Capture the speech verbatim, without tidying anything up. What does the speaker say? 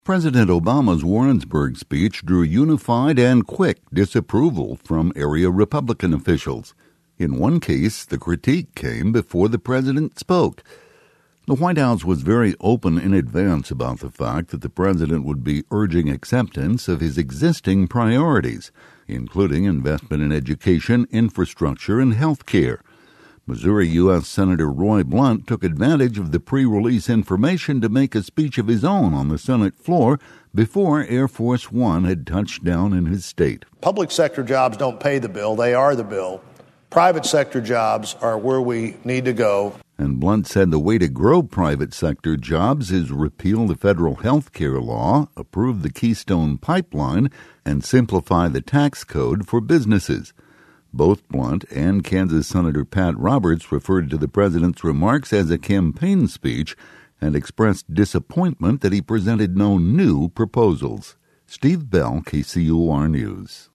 President Obama's Warrensburg speech drew unified and quick disapproval from area Republican officials. In one case, the critique came before the president spoke. The White House was very open in advance about the fact that the president would be urging acceptance of his existing priorities, including investment in education, infrastructure, and health care. Missouri U S Senator Roy Blunt took advantage of the pre-release information to make a speech of his own on the Senate floor before Air Force One had touched down in his state. Public sector jobs don't pay the bill. They are the bill. Private sector jobs are where we need to go. And Blunt said the way to grow private sector jobs is repeal the federal health care law, approve the Keystone Pipeline, and simplify the tax code for businesses. Both Blunt and Kansas Senator Pat Roberts referred to the president's remarks as a campaign speech and expressed disappointment that he presented no new proposals. Steve Bell, K C O R News.